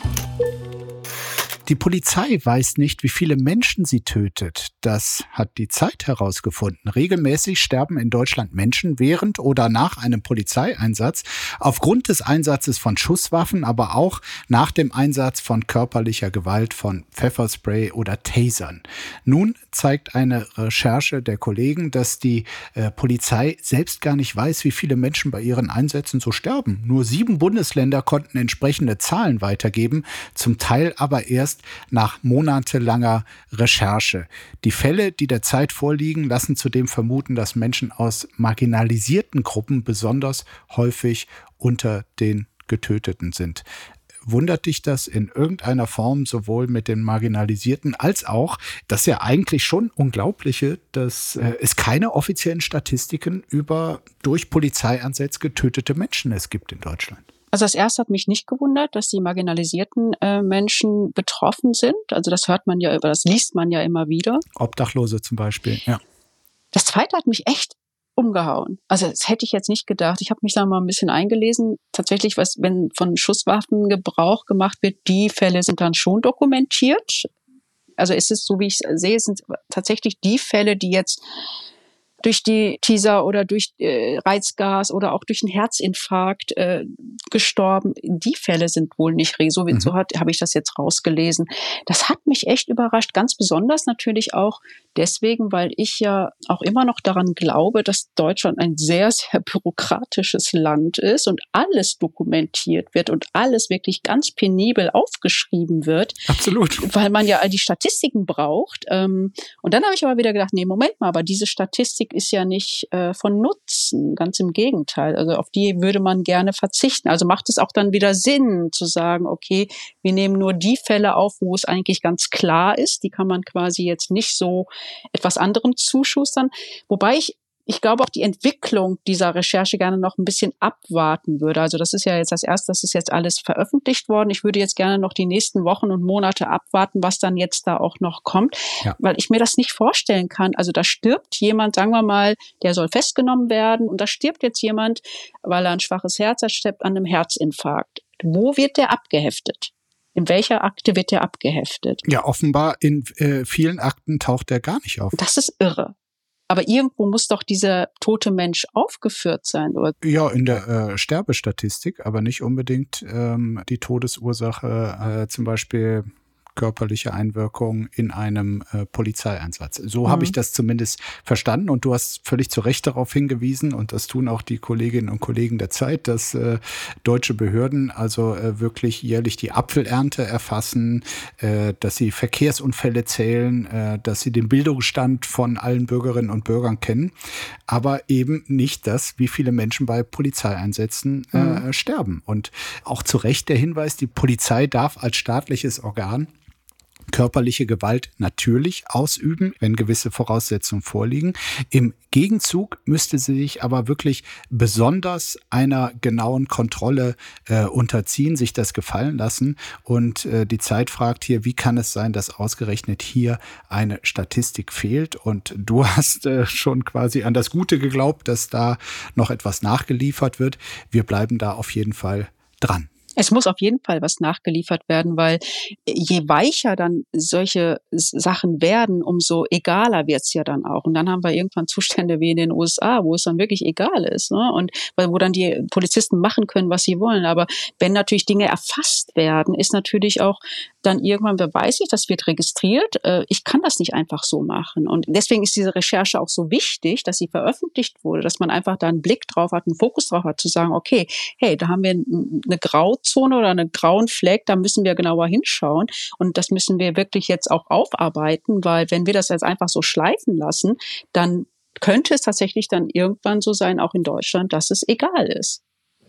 A: Die Polizei weiß nicht, wie viele Menschen sie tötet. Das hat die Zeit herausgefunden. Regelmäßig sterben in Deutschland Menschen während oder nach einem Polizeieinsatz aufgrund des Einsatzes von Schusswaffen, aber auch nach dem Einsatz von körperlicher Gewalt, von Pfefferspray oder Tasern. Nun zeigt eine Recherche der Kollegen, dass die äh, Polizei selbst gar nicht weiß, wie viele Menschen bei ihren Einsätzen so sterben. Nur sieben Bundesländer konnten entsprechende Zahlen weitergeben, zum Teil aber erst nach monatelanger Recherche. Die Fälle, die der Zeit vorliegen, lassen zudem vermuten, dass Menschen aus marginalisierten Gruppen besonders häufig unter den Getöteten sind. Wundert dich das in irgendeiner Form sowohl mit den Marginalisierten als auch, das ja eigentlich schon Unglaubliche, dass äh, es keine offiziellen Statistiken über durch Polizeieinsatz getötete Menschen es gibt in Deutschland?
C: Also das erste hat mich nicht gewundert, dass die marginalisierten äh, Menschen betroffen sind. Also das hört man ja, das liest man ja immer wieder.
A: Obdachlose zum Beispiel, ja.
C: Das zweite hat mich echt umgehauen. Also das hätte ich jetzt nicht gedacht. Ich habe mich da mal ein bisschen eingelesen. Tatsächlich, was, wenn von Schusswaffen Gebrauch gemacht wird, die Fälle sind dann schon dokumentiert. Also es ist, so wie ich es sehe, sind tatsächlich die Fälle, die jetzt durch die Teaser oder durch äh, Reizgas oder auch durch einen Herzinfarkt äh, gestorben. Die Fälle sind wohl nicht re. So, mhm. so habe ich das jetzt rausgelesen. Das hat mich echt überrascht. Ganz besonders natürlich auch deswegen, weil ich ja auch immer noch daran glaube, dass Deutschland ein sehr, sehr bürokratisches Land ist und alles dokumentiert wird und alles wirklich ganz penibel aufgeschrieben wird.
A: Absolut.
C: Weil man ja all die Statistiken braucht. Und dann habe ich aber wieder gedacht, nee, Moment mal, aber diese Statistik ist ja nicht äh, von Nutzen, ganz im Gegenteil. Also auf die würde man gerne verzichten. Also macht es auch dann wieder Sinn zu sagen, okay, wir nehmen nur die Fälle auf, wo es eigentlich ganz klar ist. Die kann man quasi jetzt nicht so etwas anderem zuschustern. Wobei ich Ich glaube auch die Entwicklung dieser Recherche gerne noch ein bisschen abwarten würde. Also das ist ja jetzt das Erste, das ist jetzt alles veröffentlicht worden. Ich würde jetzt gerne noch die nächsten Wochen und Monate abwarten, was dann jetzt da auch noch kommt, ja. Weil ich mir das nicht vorstellen kann. Also da stirbt jemand, sagen wir mal, der soll festgenommen werden und da stirbt jetzt jemand, weil er ein schwaches Herz hat, stirbt an einem Herzinfarkt. Wo wird der abgeheftet? In welcher Akte wird der abgeheftet?
A: Ja, offenbar in äh, vielen Akten taucht der gar nicht auf.
C: Das ist irre. Aber irgendwo muss doch dieser tote Mensch aufgeführt sein, oder?
A: Ja, in der äh, Sterbestatistik, aber nicht unbedingt ähm, die Todesursache, äh, zum Beispiel körperliche Einwirkung in einem äh, Polizeieinsatz. So mhm. habe ich das zumindest verstanden und du hast völlig zu Recht darauf hingewiesen und das tun auch die Kolleginnen und Kollegen der Zeit, dass äh, deutsche Behörden also äh, wirklich jährlich die Apfelernte erfassen, äh, dass sie Verkehrsunfälle zählen, äh, dass sie den Bildungsstand von allen Bürgerinnen und Bürgern kennen, aber eben nicht das, wie viele Menschen bei Polizeieinsätzen äh, mhm. sterben. Und auch zu Recht der Hinweis, die Polizei darf als staatliches Organ körperliche Gewalt natürlich ausüben, wenn gewisse Voraussetzungen vorliegen. Im Gegenzug müsste sie sich aber wirklich besonders einer genauen Kontrolle äh, unterziehen, sich das gefallen lassen. Und äh, die Zeit fragt hier, wie kann es sein, dass ausgerechnet hier eine Statistik fehlt? Und du hast äh, schon quasi an das Gute geglaubt, dass da noch etwas nachgeliefert wird. Wir bleiben da auf jeden Fall dran.
C: Es muss auf jeden Fall was nachgeliefert werden, weil je weicher dann solche Sachen werden, umso egaler wird's ja dann auch. Und dann haben wir irgendwann Zustände wie in den U S A, wo es dann wirklich egal ist, ne? Und wo dann die Polizisten machen können, was sie wollen. Aber wenn natürlich Dinge erfasst werden, ist natürlich auch dann irgendwann, wer weiß ich, das wird registriert. Ich kann das nicht einfach so machen. Und deswegen ist diese Recherche auch so wichtig, dass sie veröffentlicht wurde, dass man einfach da einen Blick drauf hat, einen Fokus drauf hat, zu sagen, okay, hey, da haben wir eine Grauzone oder einen grauen Fleck, da müssen wir genauer hinschauen. Und das müssen wir wirklich jetzt auch aufarbeiten, weil wenn wir das jetzt einfach so schleifen lassen, dann könnte es tatsächlich dann irgendwann so sein, auch in Deutschland, dass es egal ist.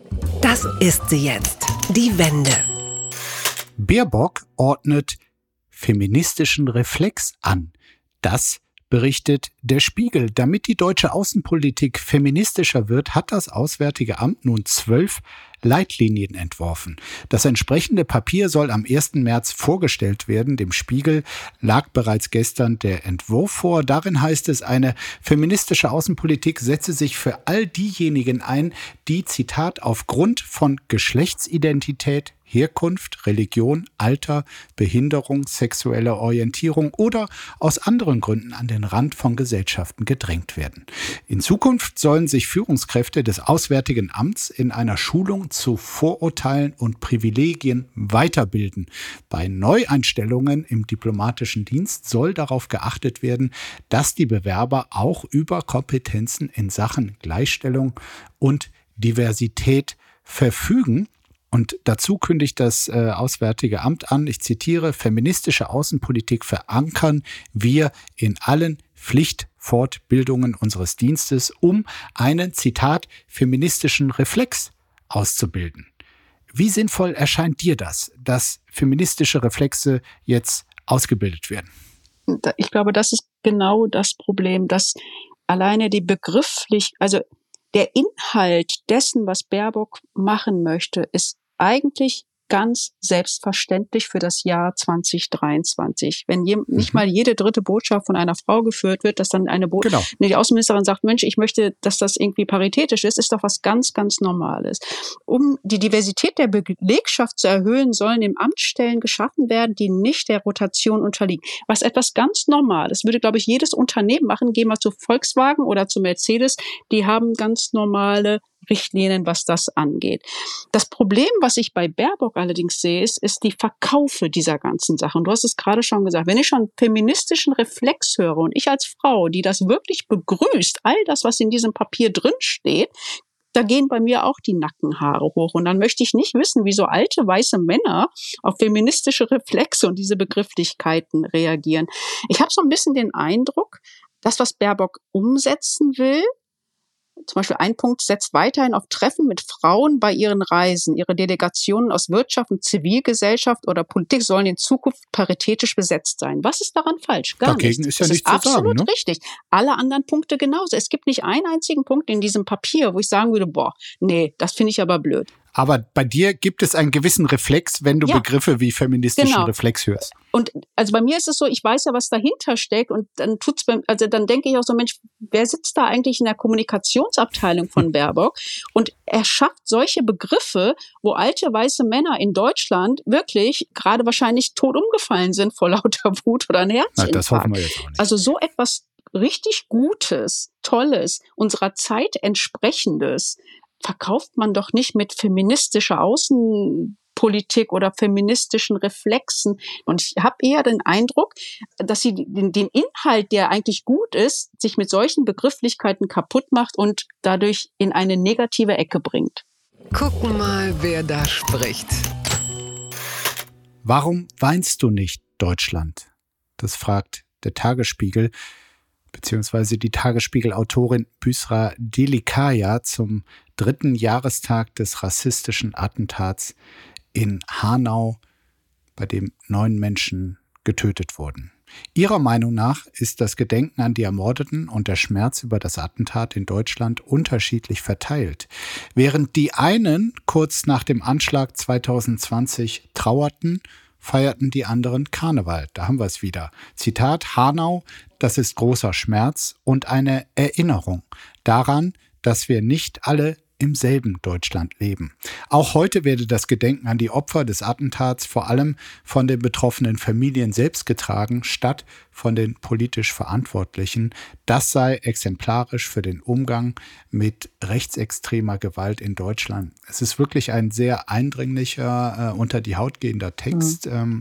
D: Das ist sie jetzt, die Wende.
A: Baerbock ordnet feministischen Reflex an. Das berichtet der Spiegel. Damit die deutsche Außenpolitik feministischer wird, hat das Auswärtige Amt nun zwölf Leitlinien entworfen. Das entsprechende Papier soll am ersten März vorgestellt werden. Dem Spiegel lag bereits gestern der Entwurf vor. Darin heißt es, eine feministische Außenpolitik setze sich für all diejenigen ein, die, Zitat, aufgrund von Geschlechtsidentität, Herkunft, Religion, Alter, Behinderung, sexueller Orientierung oder aus anderen Gründen an den Rand von Gesellschaften gedrängt werden. In Zukunft sollen sich Führungskräfte des Auswärtigen Amts in einer Schulung zu Vorurteilen und Privilegien weiterbilden. Bei Neueinstellungen im diplomatischen Dienst soll darauf geachtet werden, dass die Bewerber auch über Kompetenzen in Sachen Gleichstellung und Diversität verfügen. Und dazu kündigt das äh, Auswärtige Amt an, ich zitiere, feministische Außenpolitik verankern wir in allen Pflichtfortbildungen unseres Dienstes, um einen, Zitat, feministischen Reflex auszubilden. Wie sinnvoll erscheint dir das, dass feministische Reflexe jetzt ausgebildet werden?
C: Ich glaube, das ist genau das Problem, dass alleine die begrifflich, also der Inhalt dessen, was Baerbock machen möchte, ist eigentlich ganz selbstverständlich für das Jahr zwanzig dreiundzwanzig. Wenn je, nicht mal jede dritte Botschaft von einer Frau geführt wird, dass dann eine Bo- genau. die Außenministerin sagt, Mensch, ich möchte, dass das irgendwie paritätisch ist, ist doch was ganz, ganz Normales. Um die Diversität der Belegschaft zu erhöhen, sollen im Amt Stellen geschaffen werden, die nicht der Rotation unterliegen. Was etwas ganz Normales. Würde, glaube ich, jedes Unternehmen machen. Gehen wir zu Volkswagen oder zu Mercedes. Die haben ganz normale Richtlinien, was das angeht. Das Problem, was ich bei Baerbock allerdings sehe, ist, ist die Verkaufe dieser ganzen Sache. Und du hast es gerade schon gesagt, wenn ich schon feministischen Reflex höre und ich als Frau, die das wirklich begrüßt, all das, was in diesem Papier drin steht, da gehen bei mir auch die Nackenhaare hoch. Und dann möchte ich nicht wissen, wie so alte weiße Männer auf feministische Reflexe und diese Begrifflichkeiten reagieren. Ich habe so ein bisschen den Eindruck, das, was Baerbock umsetzen will, zum Beispiel ein Punkt, setzt weiterhin auf Treffen mit Frauen bei ihren Reisen. Ihre Delegationen aus Wirtschaft und Zivilgesellschaft oder Politik sollen in Zukunft paritätisch besetzt sein. Was ist daran falsch? Gar
A: Dagegen
C: nichts.
A: ist ja
C: das
A: nichts
C: ist
A: zu sagen,
C: absolut
A: ne?
C: richtig. Alle anderen Punkte genauso. Es gibt nicht einen einzigen Punkt in diesem Papier, wo ich sagen würde, boah, nee, das finde ich aber blöd.
A: Aber bei dir gibt es einen gewissen Reflex, wenn du
C: Ja,
A: Begriffe wie feministischen
C: genau.
A: Reflex hörst.
C: Und also bei mir ist es so, ich weiß ja, was dahinter steckt und dann tut's beim, also dann denke ich auch so, Mensch, wer sitzt da eigentlich in der Kommunikationsabteilung von Baerbock? Und er schafft solche Begriffe, wo alte weiße Männer in Deutschland wirklich gerade wahrscheinlich tot umgefallen sind vor lauter Wut oder ein Herzinfarkt.
A: Na, das hoffen wir jetzt auch nicht.
C: Also so etwas richtig Gutes, Tolles, unserer Zeit entsprechendes verkauft man doch nicht mit feministischer Außenpolitik oder feministischen Reflexen. Und ich habe eher den Eindruck, dass sie den, den Inhalt, der eigentlich gut ist, sich mit solchen Begrifflichkeiten kaputt macht und dadurch in eine negative Ecke bringt.
D: Gucken mal, wer da spricht.
A: Warum weinst du nicht, Deutschland? Das fragt der Tagesspiegel, beziehungsweise die Tagesspiegel-Autorin Büsra Delikaya zum dritten Jahrestag des rassistischen Attentats in Hanau, bei dem neun Menschen getötet wurden. Ihrer Meinung nach ist das Gedenken an die Ermordeten und der Schmerz über das Attentat in Deutschland unterschiedlich verteilt. Während die einen kurz nach dem Anschlag zwanzig zwanzig trauerten, feierten die anderen Karneval. Da haben wir es wieder. Zitat: Hanau, das ist großer Schmerz und eine Erinnerung daran, dass wir nicht alle im selben Deutschland leben. Auch heute werde das Gedenken an die Opfer des Attentats vor allem von den betroffenen Familien selbst getragen, statt von den politisch Verantwortlichen. Das sei exemplarisch für den Umgang mit rechtsextremer Gewalt in Deutschland. Es ist wirklich ein sehr eindringlicher, äh, unter die Haut gehender Text, mhm. ähm,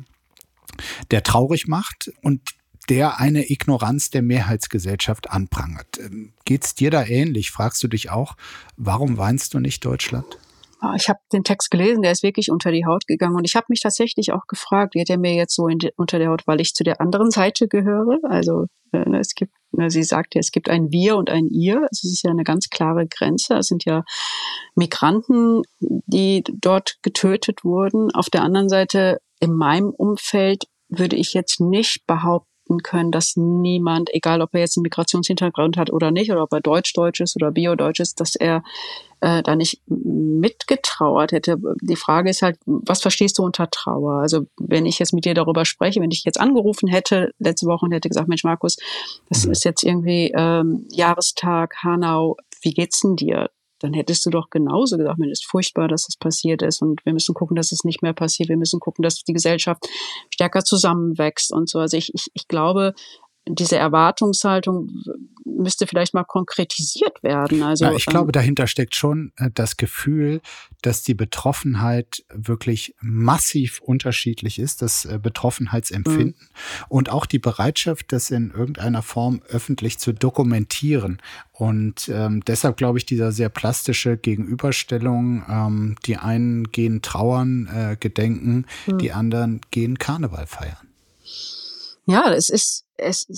A: der traurig macht und der eine Ignoranz der Mehrheitsgesellschaft anprangert. Geht's dir da ähnlich? Fragst du dich auch, warum weinst du nicht, Deutschland?
C: Ich habe den Text gelesen, der ist wirklich unter die Haut gegangen und ich habe mich tatsächlich auch gefragt, geht er mir jetzt so in die, unter der Haut, weil ich zu der anderen Seite gehöre? Also äh, es gibt, äh, sie sagt ja, es gibt ein Wir und ein Ihr. Es ist ja eine ganz klare Grenze. Es sind ja Migranten, die dort getötet wurden. Auf der anderen Seite, in meinem Umfeld würde ich jetzt nicht behaupten können, dass niemand, egal ob er jetzt einen Migrationshintergrund hat oder nicht, oder ob er Deutsch-Deutsch ist oder Bio-Deutsch ist, dass er äh, da nicht mitgetrauert hätte. Die Frage ist halt, was verstehst du unter Trauer? Also wenn ich jetzt mit dir darüber spreche, wenn ich jetzt angerufen hätte letzte Woche und hätte gesagt, Mensch Markus, das ist jetzt irgendwie ähm, Jahrestag, Hanau, wie geht's denn dir? Dann hättest du doch genauso gesagt, es ist furchtbar, dass das passiert ist und wir müssen gucken, dass es nicht mehr passiert. Wir müssen gucken, dass die Gesellschaft stärker zusammenwächst und so. Also ich, ich, ich glaube, diese Erwartungshaltung müsste vielleicht mal konkretisiert werden. Also
A: ja, ich glaube, dahinter steckt schon das Gefühl, dass die Betroffenheit wirklich massiv unterschiedlich ist, das Betroffenheitsempfinden mhm. und auch die Bereitschaft, das in irgendeiner Form öffentlich zu dokumentieren. Und ähm, deshalb glaube ich, dieser sehr plastische Gegenüberstellung, ähm, die einen gehen trauern, äh, gedenken, mhm. die anderen gehen Karneval feiern.
C: Ja, es ist, es,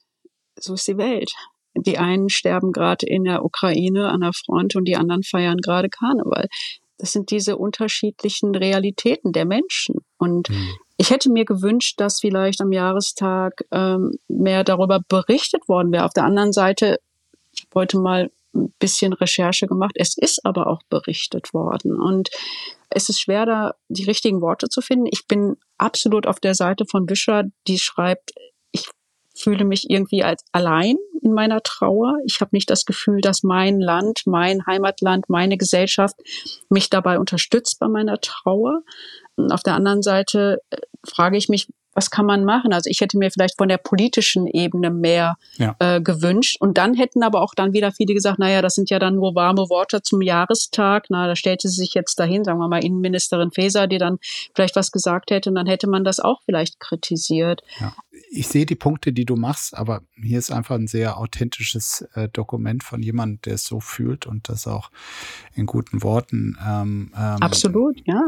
C: so ist die Welt. Die einen sterben gerade in der Ukraine an der Front und die anderen feiern gerade Karneval. Das sind diese unterschiedlichen Realitäten der Menschen. Und mhm. ich hätte mir gewünscht, dass vielleicht am Jahrestag ähm, mehr darüber berichtet worden wäre. Auf der anderen Seite, ich habe heute mal ein bisschen Recherche gemacht. Es ist aber auch berichtet worden. Und es ist schwer, da die richtigen Worte zu finden. Ich bin absolut auf der Seite von Büsra, die schreibt, ich fühle mich irgendwie als allein in meiner Trauer. Ich habe nicht das Gefühl, dass mein Land, mein Heimatland, meine Gesellschaft mich dabei unterstützt bei meiner Trauer. Und auf der anderen Seite frage ich mich, was kann man machen? Also ich hätte mir vielleicht von der politischen Ebene mehr ja. äh, gewünscht. Und dann hätten aber auch dann wieder viele gesagt, naja, das sind ja dann nur warme Worte zum Jahrestag. Na, da stellte sie sich jetzt dahin, sagen wir mal Innenministerin Faeser, die dann vielleicht was gesagt hätte. Und dann hätte man das auch vielleicht kritisiert.
A: Ja. Ich sehe die Punkte, die du machst, aber hier ist einfach ein sehr authentisches äh, Dokument von jemandem, der es so fühlt und das auch in guten Worten ähm, ähm,
C: absolut, ja.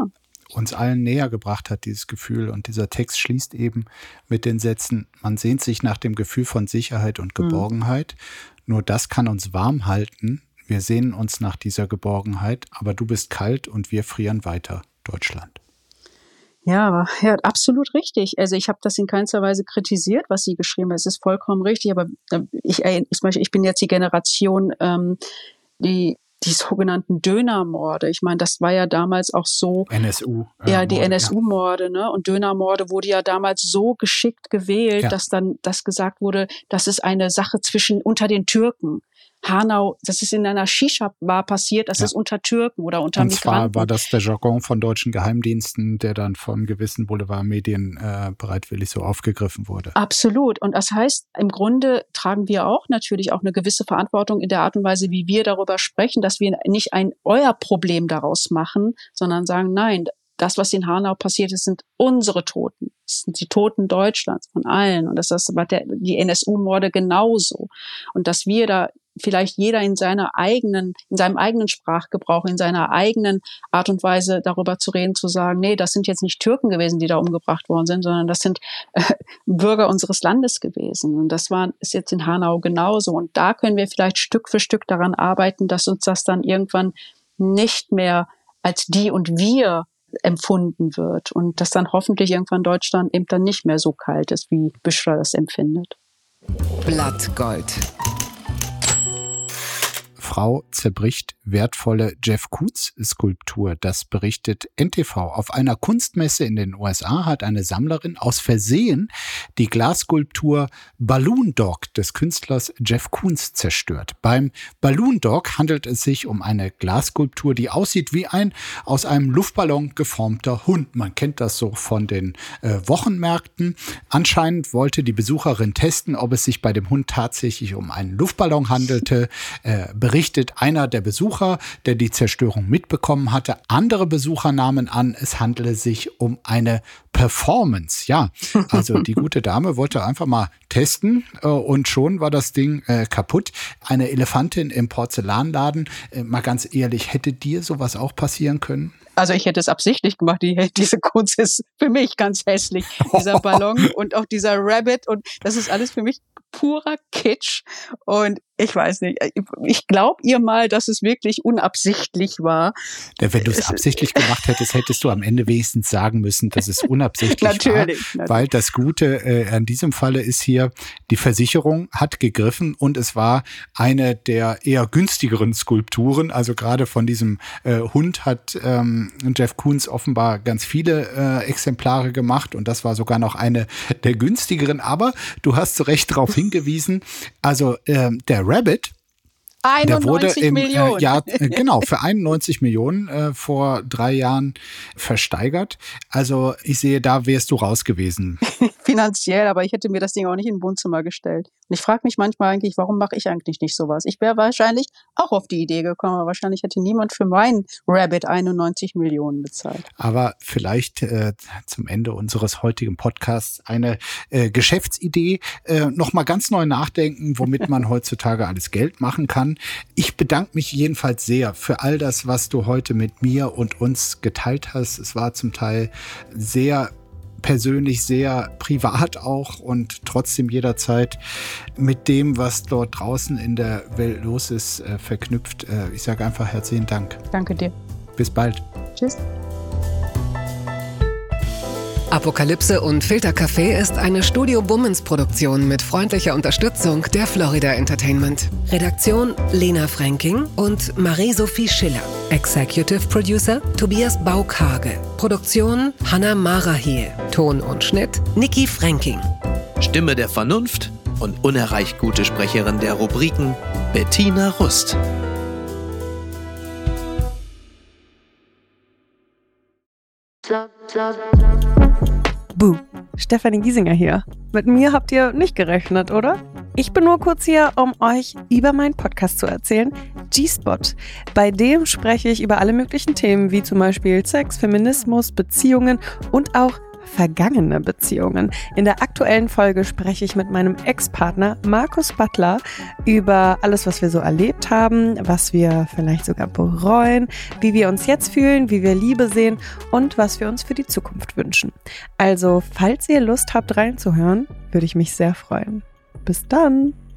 A: uns allen näher gebracht hat, dieses Gefühl. Und dieser Text schließt eben mit den Sätzen, man sehnt sich nach dem Gefühl von Sicherheit und Geborgenheit. Mhm. Nur das kann uns warm halten. Wir sehnen uns nach dieser Geborgenheit, aber du bist kalt und wir frieren weiter, Deutschland.
C: Ja, ja, absolut richtig. Also ich habe das in keinster Weise kritisiert, was sie geschrieben hat. Es ist vollkommen richtig, aber ich, ich, ich bin jetzt die Generation, ähm, die die sogenannten Dönermorde. Ich meine, das war ja damals auch so.
A: N S U.
C: Äh, ja, die Morde, N S U-Morde, ne? Und Dönermorde wurde ja damals so geschickt gewählt, ja. dass dann das gesagt wurde, das ist eine Sache zwischen unter den Türken. Hanau, das ist in einer Shisha-Bar passiert, das ja. ist unter Türken oder unter
A: Und
C: Migranten.
A: Und zwar war das der Jargon von deutschen Geheimdiensten, der dann von gewissen Boulevardmedien äh, bereitwillig so aufgegriffen wurde.
C: Absolut. Und das heißt, im Grunde tragen wir auch natürlich auch eine gewisse Verantwortung in der Art und Weise, wie wir darüber sprechen, dass wir nicht ein euer Problem daraus machen, sondern sagen, nein, das, was in Hanau passiert ist, sind unsere Toten. Das sind die Toten Deutschlands, von allen. Und das ist der, die N S U-Morde genauso. Und dass wir da vielleicht jeder in seiner eigenen, in seinem eigenen Sprachgebrauch, in seiner eigenen Art und Weise darüber zu reden, zu sagen, nee, das sind jetzt nicht Türken gewesen, die da umgebracht worden sind, sondern das sind äh, Bürger unseres Landes gewesen. Und das war, ist jetzt in Hanau genauso. Und da können wir vielleicht Stück für Stück daran arbeiten, dass uns das dann irgendwann nicht mehr als die und wir empfunden wird und dass dann hoffentlich irgendwann Deutschland eben dann nicht mehr so kalt ist, wie Büschra das empfindet.
D: Blattgold.
A: Frau zerbricht wertvolle Jeff Koons-Skulptur. Das berichtet N T V. Auf einer Kunstmesse in den U S A hat eine Sammlerin aus Versehen die Glasskulptur Balloon Dog des Künstlers Jeff Koons zerstört. Beim Balloon Dog handelt es sich um eine Glasskulptur, die aussieht wie ein aus einem Luftballon geformter Hund. Man kennt das so von den äh, Wochenmärkten. Anscheinend wollte die Besucherin testen, ob es sich bei dem Hund tatsächlich um einen Luftballon handelte. Äh, berichtet einer der Besucher, der die Zerstörung mitbekommen hatte. Andere Besucher nahmen an, es handele sich um eine Performance. Ja, also die gute Dame wollte einfach mal testen äh, und schon war das Ding äh, kaputt. Eine Elefantin im Porzellanladen. Äh, mal ganz ehrlich, hätte dir sowas auch passieren können?
C: Also ich hätte es absichtlich gemacht. Die, diese Kunst ist für mich ganz hässlich. Dieser Ballon und auch dieser Rabbit und das ist alles für mich purer Kitsch. Und ich weiß nicht, ich glaube ihr mal, dass es wirklich unabsichtlich war.
A: Ja, wenn du es absichtlich gemacht hättest, hättest du am Ende wenigstens sagen müssen, dass es unabsichtlich
C: natürlich,
A: war.
C: Natürlich.
A: Weil das Gute äh, an diesem Falle ist hier, die Versicherung hat gegriffen und es war eine der eher günstigeren Skulpturen. Also gerade von diesem äh, Hund hat ähm, Jeff Koons offenbar ganz viele äh, Exemplare gemacht und das war sogar noch eine der günstigeren. Aber du hast zu Recht darauf hingewiesen, also äh, der Rabbit, der wurde im
C: Millionen.
A: Äh, Jahr, äh, genau, für einundneunzig Millionen äh, vor drei Jahren versteigert. Also ich sehe, da wärst du raus gewesen.
C: Finanziell, aber ich hätte mir das Ding auch nicht in ein Wohnzimmer gestellt. Und ich frage mich manchmal eigentlich, warum mache ich eigentlich nicht sowas? Ich wäre wahrscheinlich auch auf die Idee gekommen, aber wahrscheinlich hätte niemand für meinen Rabbit einundneunzig Millionen bezahlt.
A: Aber vielleicht äh, zum Ende unseres heutigen Podcasts eine äh, Geschäftsidee, äh, nochmal ganz neu nachdenken, womit man heutzutage alles Geld machen kann. Ich bedanke mich jedenfalls sehr für all das, was du heute mit mir und uns geteilt hast. Es war zum Teil sehr persönlich, sehr privat auch und trotzdem jederzeit mit dem, was dort draußen in der Welt los ist, äh, verknüpft. Äh, ich sage einfach herzlichen Dank.
C: Danke dir.
A: Bis bald.
C: Tschüss.
D: Apokalypse und Filtercafé ist eine Studio Bummens Produktion mit freundlicher Unterstützung der Florida Entertainment. Redaktion Lena Fränking und Marie-Sophie Schiller. Executive Producer Tobias Baukage. Produktion Hannah Marahiel. Ton und Schnitt Niki Fränking.
B: Stimme der Vernunft und unerreicht gute Sprecherin der Rubriken Bettina Rust.
E: Buh, Stefanie Giesinger hier. Mit mir habt ihr nicht gerechnet, oder? Ich bin nur kurz hier, um euch über meinen Podcast zu erzählen, G-Spot. Bei dem spreche ich über alle möglichen Themen, wie zum Beispiel Sex, Feminismus, Beziehungen und auch vergangene Beziehungen. In der aktuellen Folge spreche ich mit meinem Ex-Partner Markus Butler über alles, was wir so erlebt haben, was wir vielleicht sogar bereuen, wie wir uns jetzt fühlen, wie wir Liebe sehen und was wir uns für die Zukunft wünschen. Also, falls ihr Lust habt reinzuhören, würde ich mich sehr freuen. Bis dann!